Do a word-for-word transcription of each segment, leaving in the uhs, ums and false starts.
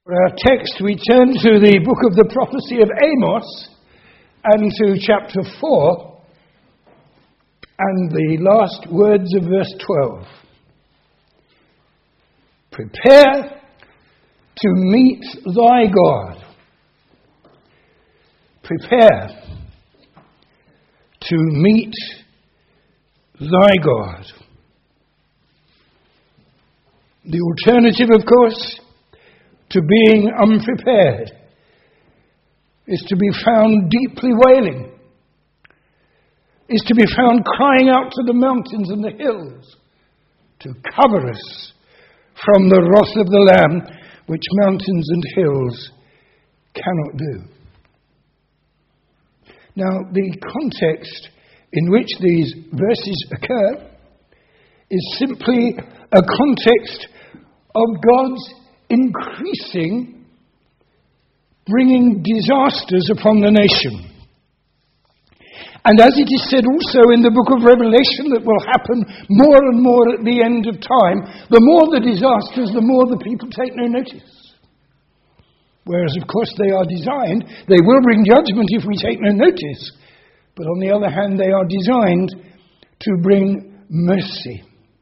For our text, we turn to the book of the prophecy of Amos and to chapter four and the last words of verse twelve. Prepare to meet thy God. Prepare to meet thy God. The alternative, of course, to being unprepared is to be found deeply wailing, is to be found crying out to the mountains and the hills to cover us from the wrath of the Lamb, which mountains and hills cannot do. Now, the context in which these verses occur is simply a context of God's increasing, bringing disasters upon the nation. And as it is said also in the book of Revelation that will happen more and more at the end of time, the more the disasters, the more the people take no notice. Whereas, of course, they are designed, they will bring judgment if we take no notice. But on the other hand, they are designed to bring mercy.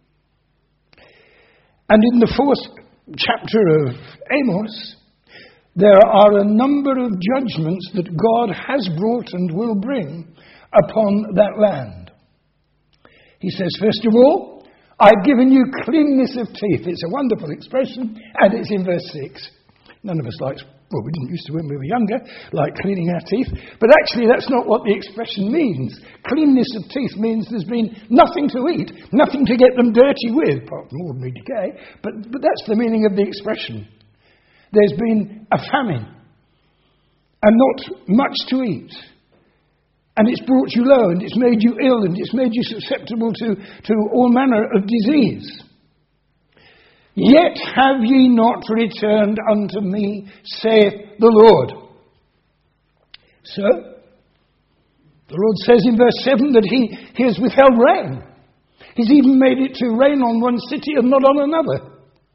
And in the fourth chapter of Amos, there are a number of judgments that God has brought and will bring upon that land. He says, first of all, I've given you cleanness of teeth. It's a wonderful expression, and it's in verse six. None of us likes, well, we didn't used to when we were younger, like cleaning our teeth. But actually, that's not what the expression means. Cleanness of teeth means there's been nothing to eat, nothing to get them dirty with, apart from ordinary decay. But, but that's the meaning of the expression. There's been a famine, and not much to eat. And it's brought you low, and it's made you ill, and it's made you susceptible to, to all manner of disease. Yet have ye not returned unto me, saith the Lord. So, the Lord says in verse seven that he, he has withheld rain. He's even made it to rain on one city and not on another.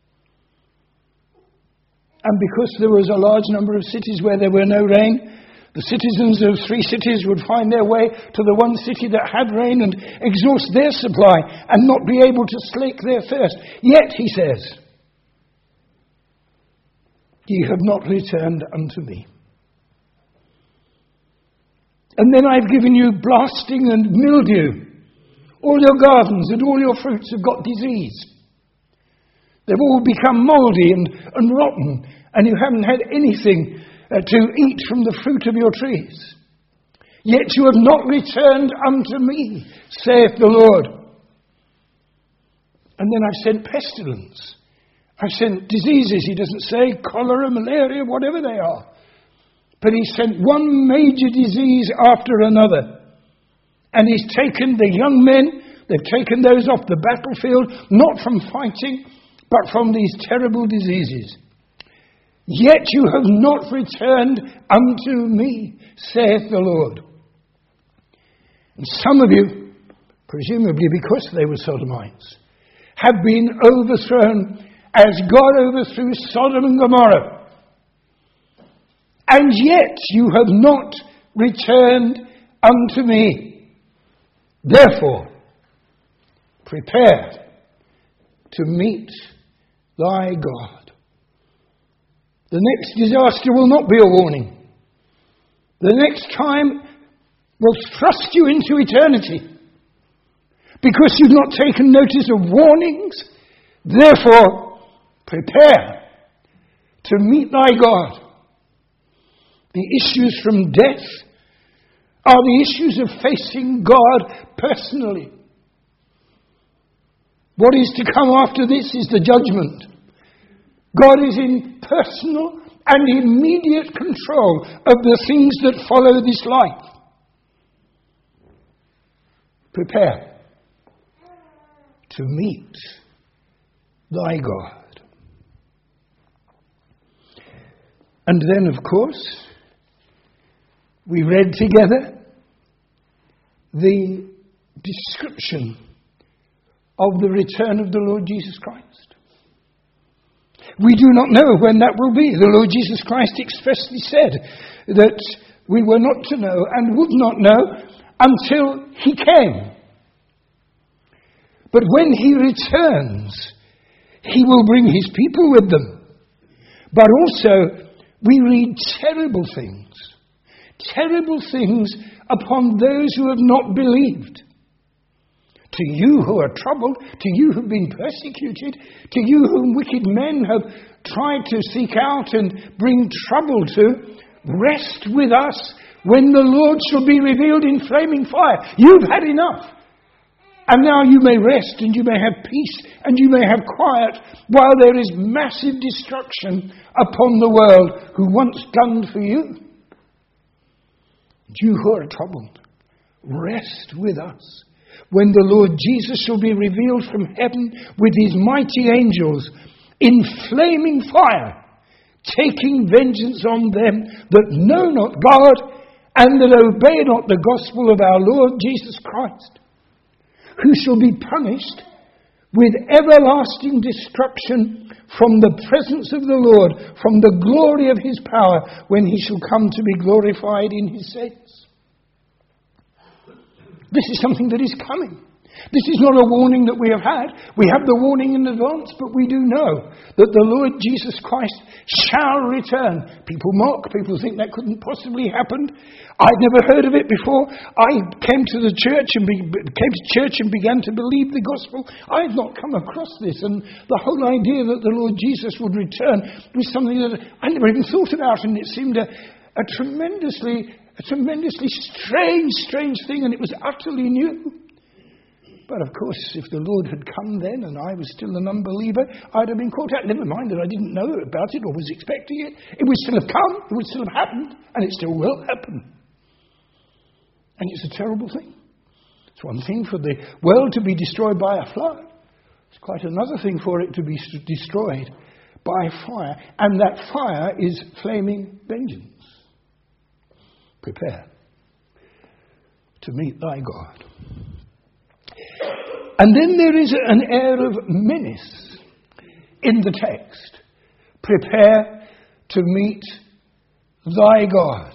And because there was a large number of cities where there were no rain, the citizens of three cities would find their way to the one city that had rain and exhaust their supply and not be able to slake their thirst. Yet, he says, ye have not returned unto me. And then I've given you blasting and mildew. All your gardens and all your fruits have got disease. They've all become mouldy and, and rotten, and you haven't had anything Uh, to eat from the fruit of your trees. Yet you have not returned unto me, saith the Lord. And then I've sent pestilence. I've sent diseases, he doesn't say, cholera, malaria, whatever they are. But he sent one major disease after another. And he's taken the young men, they've taken those off the battlefield, not from fighting, but from these terrible diseases. Yet you have not returned unto me, saith the Lord. And some of you, presumably because they were Sodomites, have been overthrown as God overthrew Sodom and Gomorrah. And yet you have not returned unto me. Therefore, prepare to meet thy God. The next disaster will not be a warning. The next time will thrust you into eternity. Because you've not taken notice of warnings. Therefore, prepare to meet thy God. The issues from death are the issues of facing God personally. What is to come after this is the judgment. God is in personal and immediate control of the things that follow this life. Prepare to meet thy God. And then, of course, we read together the description of the return of the Lord Jesus Christ. We do not know when that will be. The Lord Jesus Christ expressly said that we were not to know and would not know until he came. But when he returns, he will bring his people with them. But also, we read terrible things. Terrible things upon those who have not believed. To you who are troubled, to you who have been persecuted, to you whom wicked men have tried to seek out and bring trouble to, rest with us when the Lord shall be revealed in flaming fire. You've had enough. And now you may rest and you may have peace and you may have quiet while there is massive destruction upon the world who once gunned for you. You who are troubled, rest with us when the Lord Jesus shall be revealed from heaven with his mighty angels in flaming fire, taking vengeance on them that know not God and that obey not the gospel of our Lord Jesus Christ, who shall be punished with everlasting destruction from the presence of the Lord, from the glory of his power, when he shall come to be glorified in his saints. This is something that is coming. This is not a warning that we have had. We have the warning in advance, but we do know that the Lord Jesus Christ shall return. People mock, people think that couldn't possibly happen. I'd never heard of it before. I came to the church and be, came to church and began to believe the gospel. I had not come across this, and the whole idea that the Lord Jesus would return was something that I never even thought about, and it seemed a, a tremendously, a tremendously strange, strange thing, and it was utterly new. But of course, if the Lord had come then and I was still an unbeliever, I'd have been caught out. Never mind that I didn't know about it or was expecting it. It would still have come. It would still have happened. And it still will happen. And it's a terrible thing. It's one thing for the world to be destroyed by a flood. It's quite another thing for it to be destroyed by fire. And that fire is flaming vengeance. Prepare to meet thy God. And then there is an air of menace in the text. Prepare to meet thy God.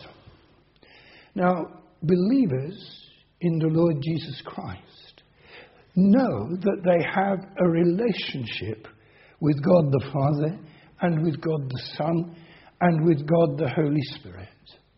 Now, believers in the Lord Jesus Christ know that they have a relationship with God the Father and with God the Son and with God the Holy Spirit.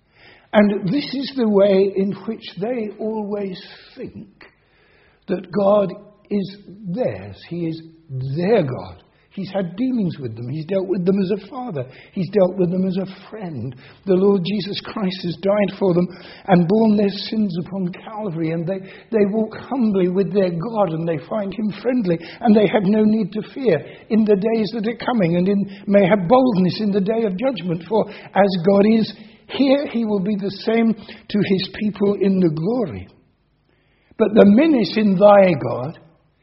And this is the way in which they always think that God is theirs. He is their God. He's had dealings with them. He's dealt with them as a father. He's dealt with them as a friend. The Lord Jesus Christ has died for them and borne their sins upon Calvary. And they, they walk humbly with their God and they find him friendly. And they have no need to fear in the days that are coming, and in, may have boldness in the day of judgment. For as God is here, he will be the same to his people in the glory. But the menace in thy God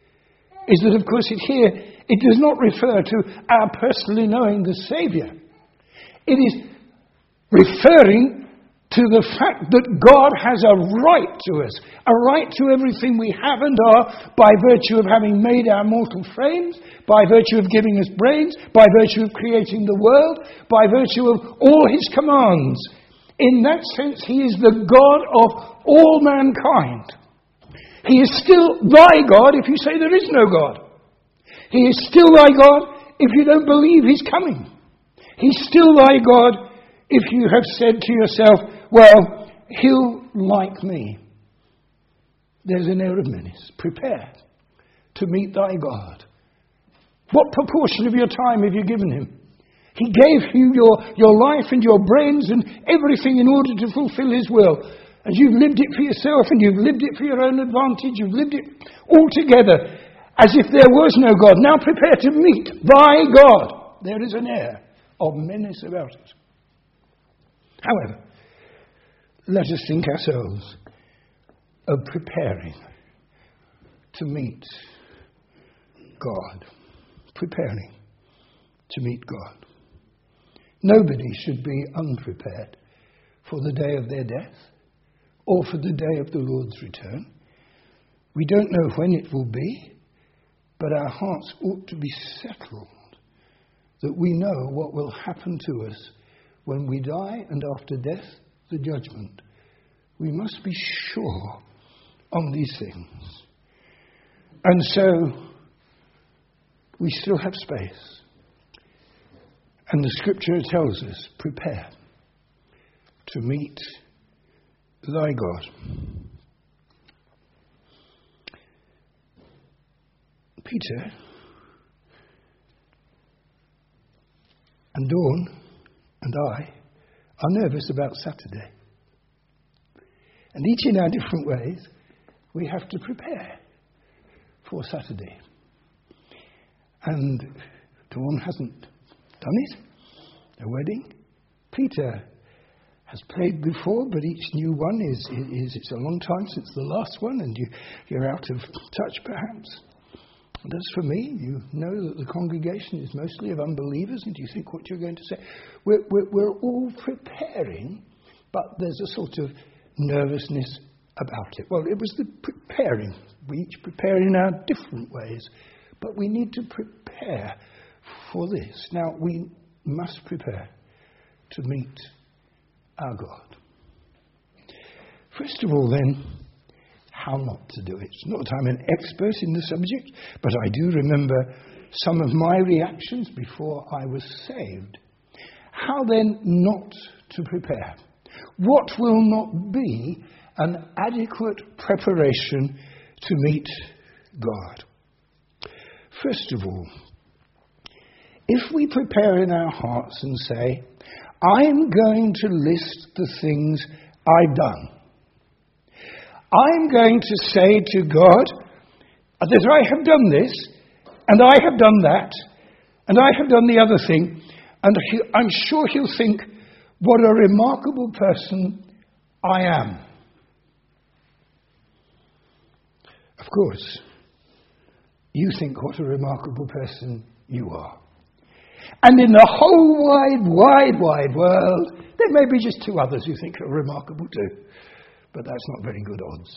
is that, of course, it here, it does not refer to our personally knowing the Saviour. It is referring to the fact that God has a right to us, a right to everything we have and are, by virtue of having made our mortal frames, by virtue of giving us brains, by virtue of creating the world, by virtue of all his commands. In that sense, he is the God of all mankind. He is still thy God if you say there is no God. He is still thy God if you don't believe he's coming. He's still thy God if you have said to yourself, well, he'll like me. There's an air of menace. Prepare to meet thy God. What proportion of your time have you given him? He gave you your, your life and your brains and everything in order to fulfill his will. And you've lived it for yourself, and you've lived it for your own advantage. You've lived it all together as if there was no God. Now prepare to meet thy God. There is an air of menace about it. However, let us think ourselves of preparing to meet God. Preparing to meet God. Nobody should be unprepared for the day of their death, or for the day of the Lord's return. We don't know when it will be, but our hearts ought to be settled that we know what will happen to us when we die and after death, the judgment. We must be sure on these things. And so, we still have space. And the scripture tells us, prepare to meet thy God. Peter and Dawn and I are nervous about Saturday. And each in our different ways, we have to prepare for Saturday. And Dawn hasn't done it, a wedding. Peter has played before, but each new one is, is it's a long time since the last one, and you, you're out of touch perhaps. And as for me, you know that the congregation is mostly of unbelievers, and you think what you're going to say. We're, we're, we're all preparing, but there's a sort of nervousness about it. Well, it was the preparing. We each prepare in our different ways, but we need to prepare for this. Now, we must prepare to meet our God. First of all, then, how not to do it. It's not that I'm an expert in the subject, but I do remember some of my reactions before I was saved. How then not to prepare? What will not be an adequate preparation to meet God? First of all, if we prepare in our hearts and say, I'm going to list the things I've done. I'm going to say to God that I have done this, and I have done that, and I have done the other thing, and he, I'm sure he'll think, what a remarkable person I am. Of course, you think what a remarkable person you are. And in the whole wide, wide, wide world, there may be just two others who think are remarkable too. But that's not very good odds.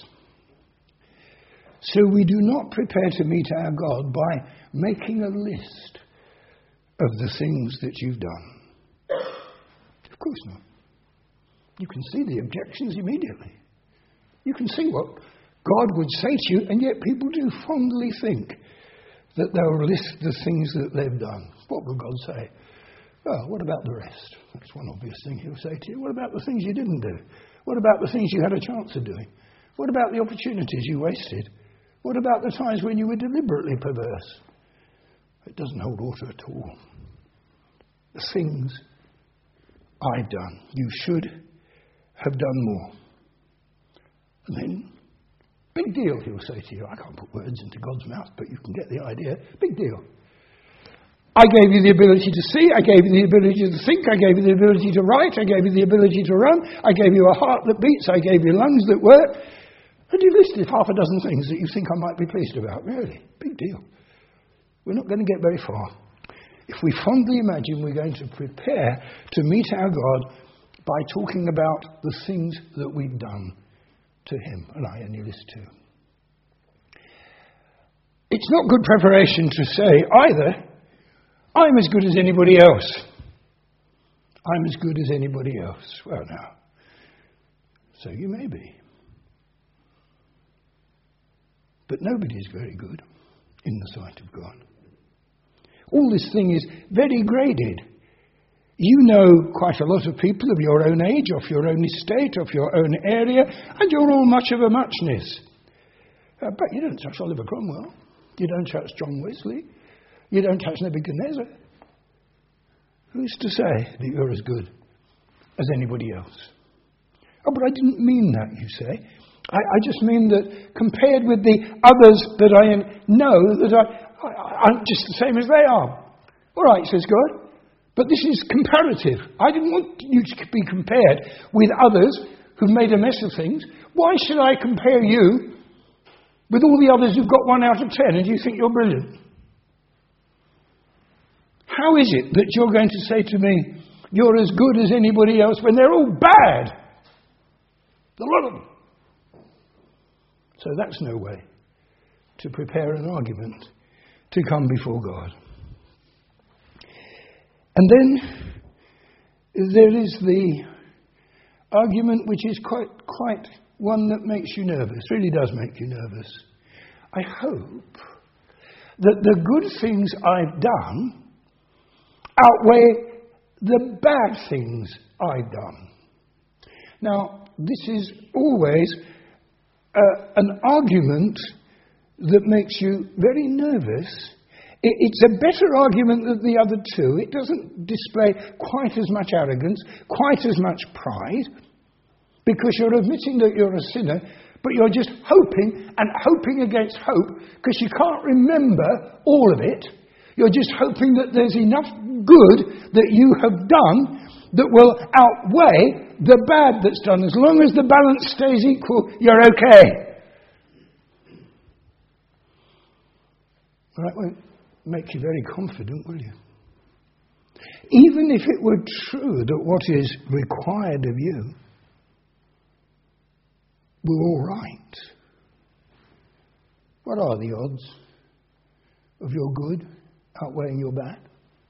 So we do not prepare to meet our God by making a list of the things that you've done. Of course not. You can see the objections immediately. You can see what God would say to you, and yet people do fondly think that they'll list the things that they've done. What will God say? Well, what about the rest? That's one obvious thing he'll say to you. What about the things you didn't do? What about the things you had a chance of doing? What about the opportunities you wasted? What about the times when you were deliberately perverse? It doesn't hold water at all. The things I've done. You should have done more. And then, big deal, he'll say to you. I can't put words into God's mouth, but you can get the idea. Big deal. I gave you the ability to see, I gave you the ability to think, I gave you the ability to write, I gave you the ability to run, I gave you a heart that beats, I gave you lungs that work. And you've listed half a dozen things that you think I might be pleased about. Really, big deal. We're not going to get very far if we fondly imagine we're going to prepare to meet our God by talking about the things that we've done to him. And I only list two. It's not good preparation to say either, I'm as good as anybody else. I'm as good as anybody else. Well, now, so you may be. But nobody is very good in the sight of God. All this thing is very graded. You know quite a lot of people of your own age, of your own estate, of your own area, and you're all much of a muchness. Uh, but you don't touch Oliver Cromwell. You don't touch John Wesley. You don't touch Nebuchadnezzar. Who's to say that you're as good as anybody else? Oh, but I didn't mean that, you say. I, I just mean that compared with the others that I know, that I, I, I'm just the same as they are. All right, says God, but this is comparative. I didn't want you to be compared with others who've made a mess of things. Why should I compare you with all the others who've got one out of ten and you think you're brilliant? How is it that you're going to say to me, you're as good as anybody else when they're all bad? A lot of them. So that's no way to prepare an argument to come before God. And then there is the argument which is quite, quite one that makes you nervous, really does make you nervous. I hope that the good things I've done outweigh the bad things I've done. Now, this is always uh, an argument that makes you very nervous. It, it's a better argument than the other two. It doesn't display quite as much arrogance, quite as much pride, because you're admitting that you're a sinner, but you're just hoping and hoping against hope, because you can't remember all of it. You're just hoping that there's enough good that you have done that will outweigh the bad that's done. As long as the balance stays equal, you're okay. Well, that won't make you very confident, will you? Even if it were true that what is required of you were all right, what are the odds of your good outweighing your bad?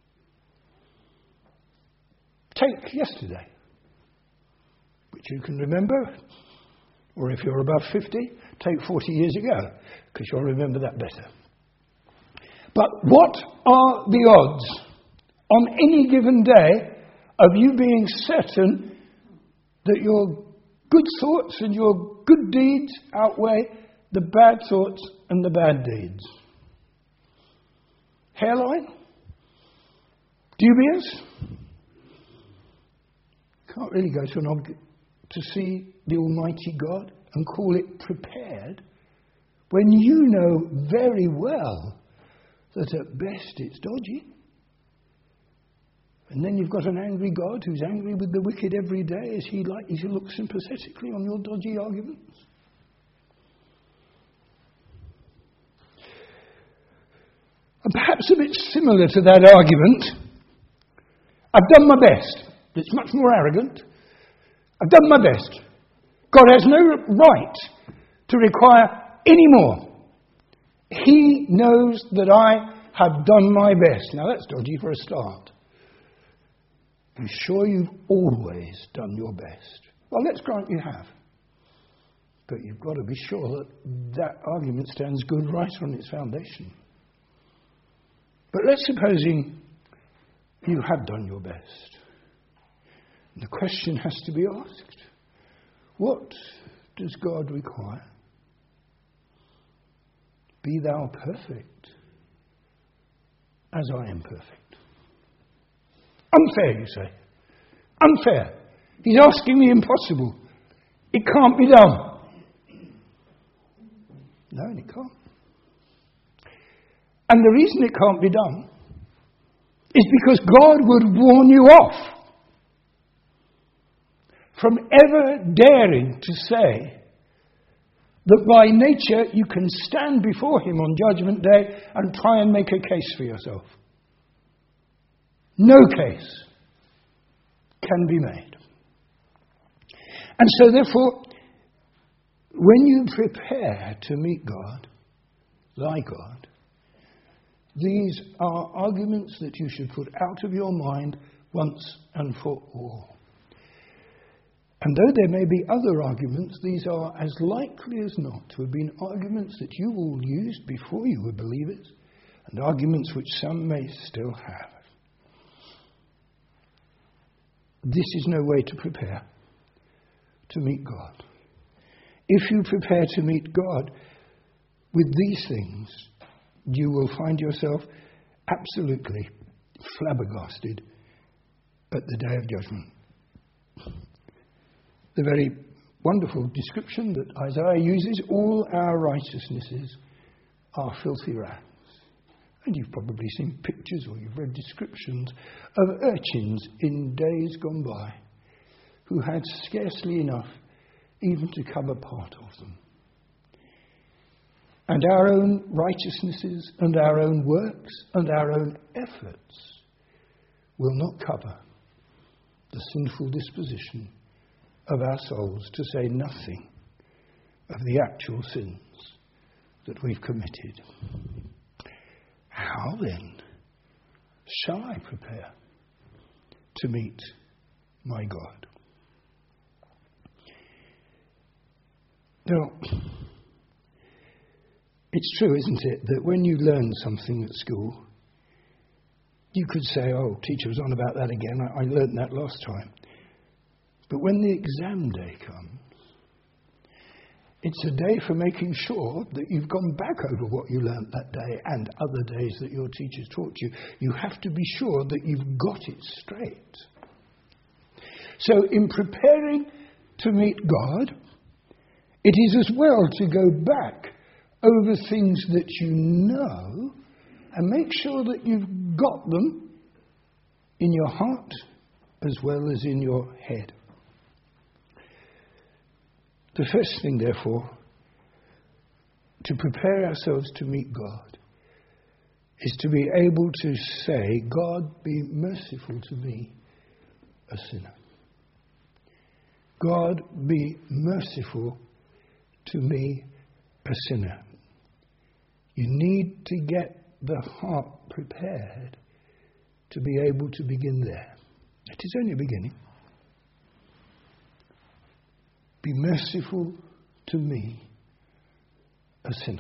Take yesterday, which you can remember, or if you're above fifty, take forty years ago, because you'll remember that better. But what are the odds on any given day of you being certain that your good thoughts and your good deeds outweigh the bad thoughts and the bad deeds? Hairline? Dubious? Can't really go to an object to see the Almighty God and call it prepared when you know very well that at best it's dodgy. And then you've got an angry God who's angry with the wicked every day. Is he likely to look sympathetically on your dodgy arguments? And perhaps a bit similar to that argument, I've done my best. It's much more arrogant. I've done my best. God has no right to require any more. He knows that I have done my best. Now that's dodgy for a start. Are you sure you've always done your best? Well, let's grant you have. But you've got to be sure that that argument stands good right on its foundation. But let's supposing you have done your best. And the question has to be asked, what does God require? Be thou perfect, as I am perfect. Unfair, you say. Unfair. He's asking the impossible. It can't be done. No, it can't. And the reason it can't be done is because God would warn you off from ever daring to say that by nature you can stand before him on Judgment Day and try and make a case for yourself. No case can be made. And so therefore, when you prepare to meet God, thy God, these are arguments that you should put out of your mind once and for all. And though there may be other arguments, these are as likely as not to have been arguments that you all used before you were believers, and arguments which some may still have. This is no way to prepare to meet God. If you prepare to meet God with these things, you will find yourself absolutely flabbergasted at the day of judgment. The very wonderful description that Isaiah uses, all our righteousnesses are filthy rags. And you've probably seen pictures or you've read descriptions of urchins in days gone by who had scarcely enough even to cover part of them. And our own righteousnesses and our own works and our own efforts will not cover the sinful disposition of our souls, to say nothing of the actual sins that we've committed. How then shall I prepare to meet my God. Now, it's true, isn't it, that when you learn something at school, you could say, oh, teacher was on about that again, I, I learned that last time. But when the exam day comes, it's a day for making sure that you've gone back over what you learnt that day and other days that your teachers taught you. You have to be sure that you've got it straight. So in preparing to meet God, it is as well to go back over things that you know and make sure that you've got them in your heart as well as in your head. The first thing, therefore, to prepare ourselves to meet God is to be able to say, God, be merciful to me, a sinner. God, be merciful to me, a sinner. You need to get the heart prepared to be able to begin there. It is only a beginning. Be merciful to me, a sinner.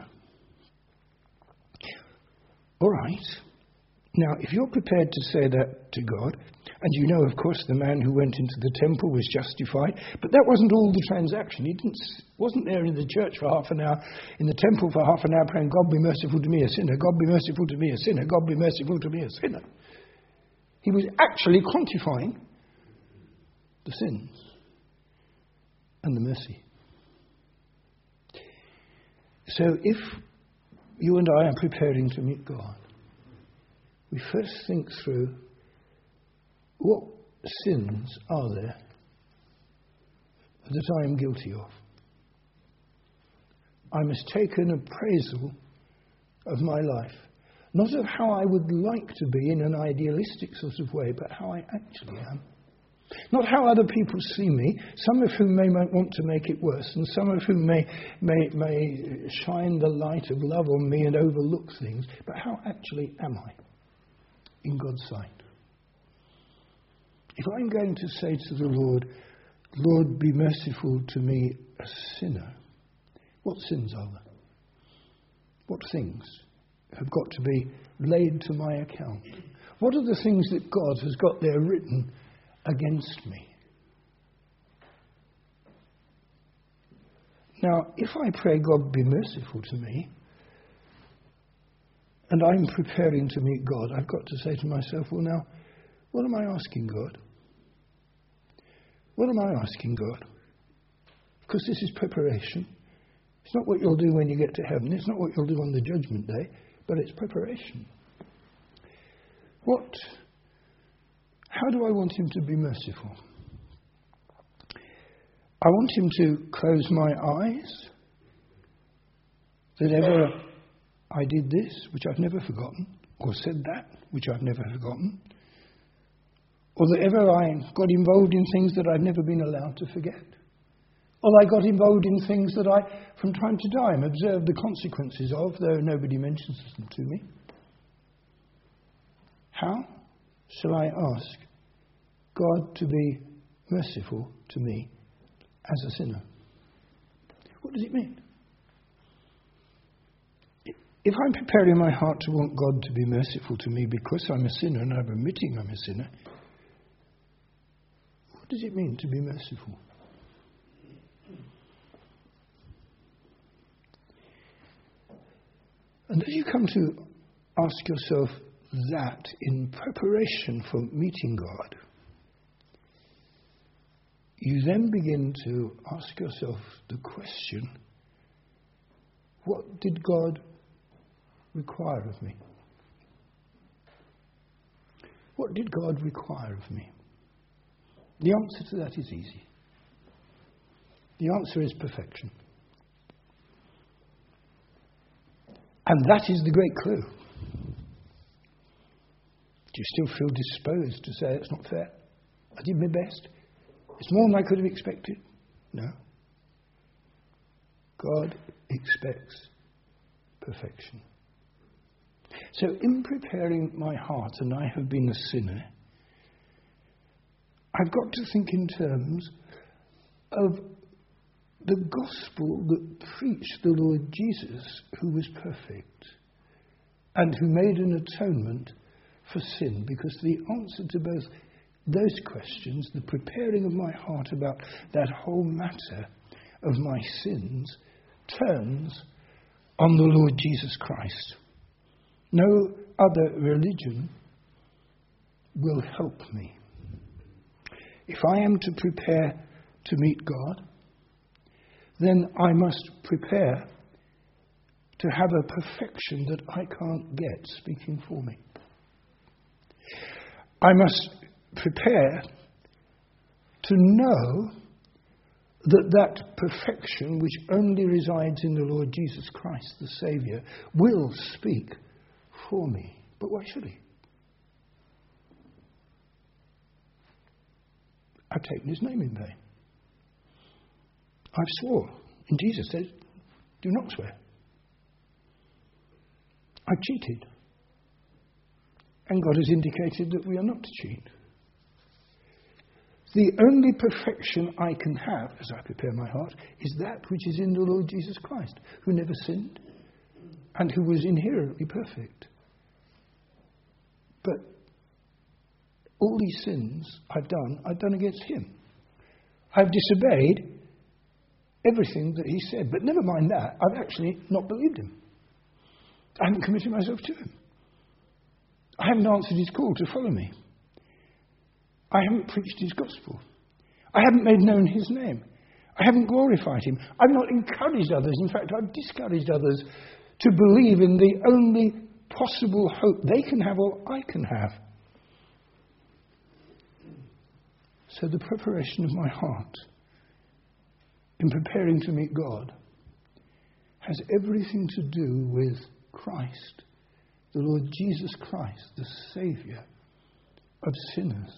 All right. Now, if you're prepared to say that to God, and you know, of course, the man who went into the temple was justified, but that wasn't all the transaction. He didn't, wasn't there in the church for half an hour, in the temple for half an hour praying, God be merciful to me, a sinner, God be merciful to me, a sinner, God be merciful to me, a sinner. He was actually quantifying the sins and the mercy. So if you and I are preparing to meet God, we first think through what sins are there that I am guilty of. I must take an appraisal of my life, not of how I would like to be in an idealistic sort of way, but how I actually am. Not how other people see me, some of whom may want to make it worse, and some of whom may, may, may shine the light of love on me and overlook things, but how actually am I in God's sight? If I'm going to say to the Lord, Lord, be merciful to me, a sinner, what sins are there? What things have got to be laid to my account? What are the things that God has got there written against me? Now, if I pray, God, be merciful to me, and I'm preparing to meet God, I've got to say to myself, well, now, what am I asking God? What am I asking God? Because this is preparation. It's not what you'll do when you get to heaven. It's not what you'll do on the judgment day, but it's preparation. What? How do I want him to be merciful? I want him to close my eyes, that ever I did this, which I've never forgotten, or said that, which I've never forgotten, or that ever I got involved in things that I've never been allowed to forget, or I got involved in things that I, from time to time, observed the consequences of, though nobody mentions them to me. How shall I ask God to be merciful to me as a sinner? What does it mean? If I'm preparing my heart to want God to be merciful to me because I'm a sinner and I'm admitting I'm a sinner, what does it mean to be merciful? And as you come to ask yourself that in preparation for meeting God, you then begin to ask yourself the question, what did God require of me? What did God require of me? The answer to that is easy. The answer is perfection. And that is the great clue. Do you still feel disposed to say it's not fair? I did my best. It's more than I could have expected. No. God expects perfection. So in preparing my heart, and I have been a sinner, I've got to think in terms of the gospel that preached the Lord Jesus, who was perfect and who made an atonement for sin, because the answer to both those questions, the preparing of my heart about that whole matter of my sins, turns on the Lord Jesus Christ. No other religion will help me. If I am to prepare to meet God, then I must prepare to have a perfection that I can't get speaking for me. I must prepare to know that that perfection which only resides in the Lord Jesus Christ, the Saviour, will speak for me. But why should he? I've taken his name in vain. I've swore. And Jesus said, do not swear. I've cheated. And God has indicated that we are not to cheat. The only perfection I can have, as I prepare my heart, is that which is in the Lord Jesus Christ, who never sinned and who was inherently perfect. But all these sins I've done, I've done against him. I've disobeyed everything that he said. But never mind that, I've actually not believed him. I haven't committed myself to him. I haven't answered his call to follow me. I haven't preached his gospel. I haven't made known his name. I haven't glorified him. I've not encouraged others. In fact, I've discouraged others to believe in the only possible hope they can have or I can have. So the preparation of my heart in preparing to meet God has everything to do with Christ, the Lord Jesus Christ, the Saviour of sinners.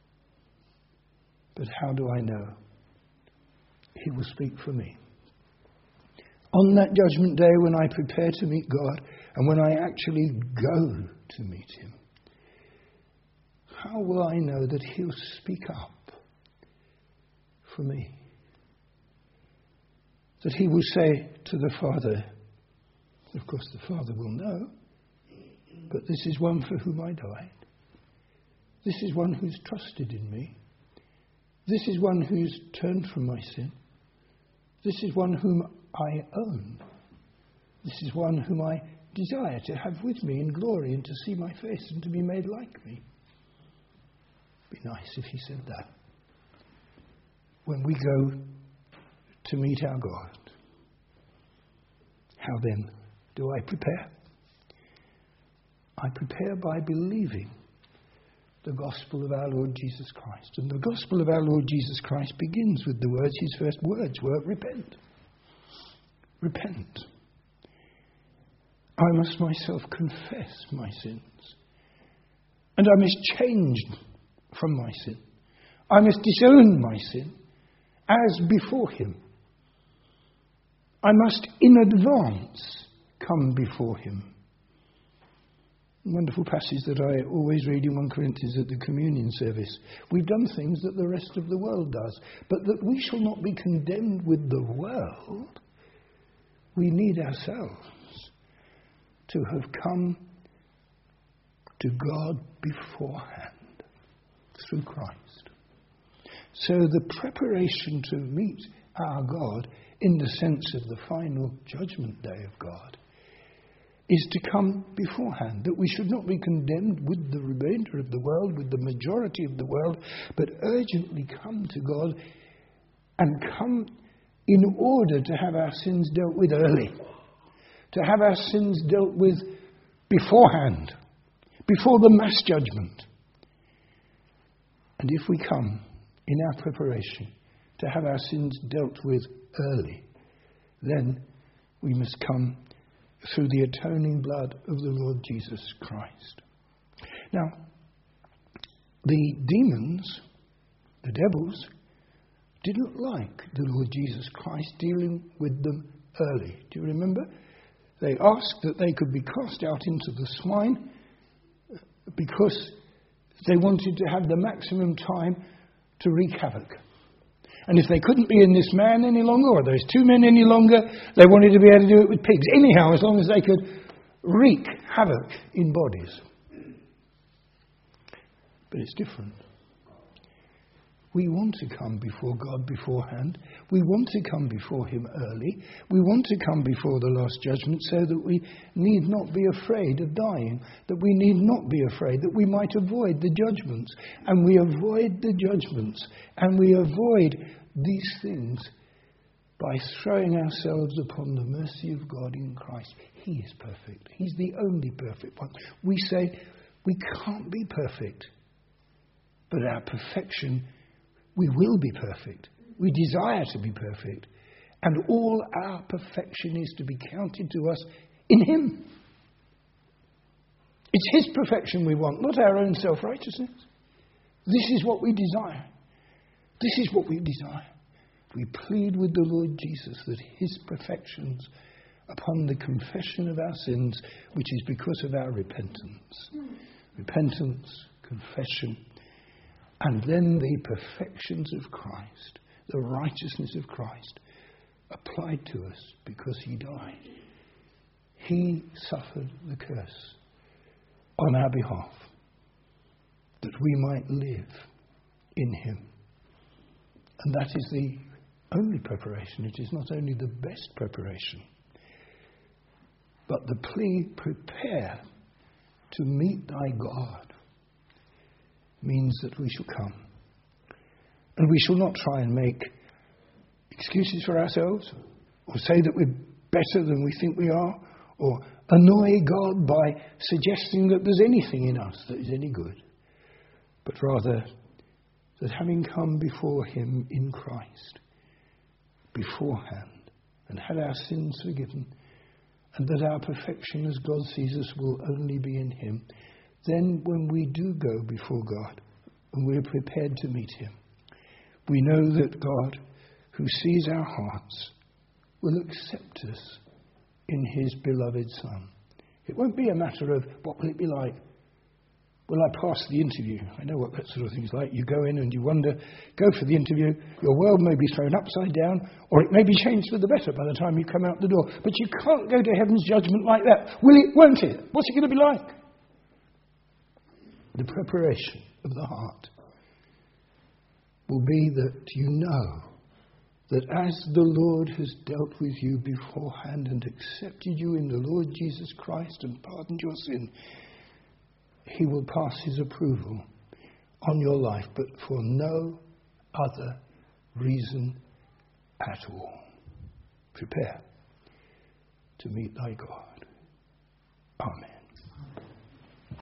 But how do I know? He will speak for me. On that judgment day when I prepare to meet God and when I actually go to meet him, how will I know that he'll speak up for me? That he will say to the Father, of course the Father will know, but this is one for whom I died. This is one who's trusted in me. This is one who's turned from my sin. This is one whom I own. This is one whom I desire to have with me in glory and to see my face and to be made like me. It'd be nice if he said that. When we go to meet our God, how then do I prepare? I prepare by believing the gospel of our Lord Jesus Christ. And the gospel of our Lord Jesus Christ begins with the words, his first words were, repent. Repent. I must myself confess my sins. And I must change from my sin. I must disown my sin as before him. I must in advance come before him. Wonderful passage that I always read in First Corinthians at the communion service. We've done things that the rest of the world does, but that we shall not be condemned with the world. We need ourselves to have come to God beforehand through Christ. So the preparation to meet our God in the sense of the final judgment day of God is to come beforehand, that we should not be condemned with the remainder of the world, with the majority of the world, but urgently come to God and come in order to have our sins dealt with early, to have our sins dealt with beforehand, before the mass judgment. And if we come in our preparation to have our sins dealt with early, then we must come through the atoning blood of the Lord Jesus Christ. Now, the demons, the devils, didn't like the Lord Jesus Christ dealing with them early. Do you remember? They asked that they could be cast out into the swine because they wanted to have the maximum time to wreak havoc. And if they couldn't be in this man any longer, or those two men any longer, they wanted to be able to do it with pigs. Anyhow, as long as they could wreak havoc in bodies. But it's different. We want to come before God beforehand. We want to come before him early. We want to come before the Last Judgment so that we need not be afraid of dying, that we need not be afraid, that we might avoid the judgments. And we avoid the judgments, and we avoid these things by throwing ourselves upon the mercy of God in Christ. He is perfect. He's the only perfect one. We say we can't be perfect, but our perfection, we will be perfect. We desire to be perfect. And all our perfection is to be counted to us in him. It's his perfection we want, not our own self-righteousness. This is what we desire. This is what we desire. We plead with the Lord Jesus that his perfections upon the confession of our sins, which is because of our repentance. Repentance, confession, and then the perfections of Christ, the righteousness of Christ, applied to us because he died. He suffered the curse on our behalf, that we might live in him. And that is the only preparation. It is not only the best preparation, but the plea, prepare to meet thy God, means that we shall come. And we shall not try and make excuses for ourselves, or say that we're better than we think we are, or annoy God by suggesting that there's anything in us that is any good, but rather that having come before him in Christ beforehand and had our sins forgiven, and that our perfection as God sees us will only be in him, then when we do go before God and we're prepared to meet him, we know that God, who sees our hearts, will accept us in his beloved Son. It won't be a matter of what will it be like. Will I pass the interview? I know what that sort of thing's like. You go in and you wonder, go for the interview, your world may be thrown upside down, or it may be changed for the better by the time you come out the door. But you can't go to heaven's judgment like that. Will it, won't it? What's it going to be like? The preparation of the heart will be that you know that as the Lord has dealt with you beforehand and accepted you in the Lord Jesus Christ and pardoned your sin, he will pass his approval on your life, but for no other reason at all. Prepare to meet thy God. Amen.